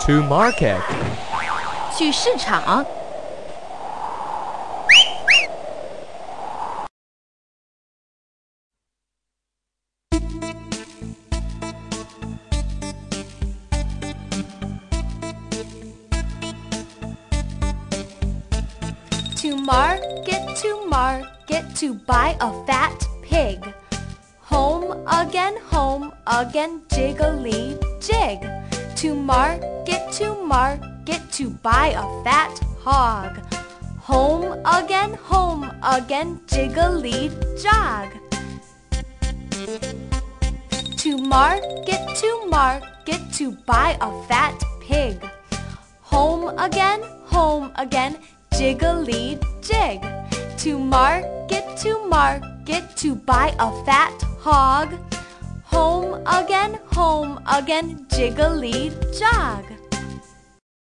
To market. 去市场。To market to buy a fat pig. Home again, jiggly jig. To market to buy a fat hog. Home again, jiggly jog. To market to buy a fat pig. Home again, jiggly jig. To market to buy a fat hog. Home again, jiggly jog.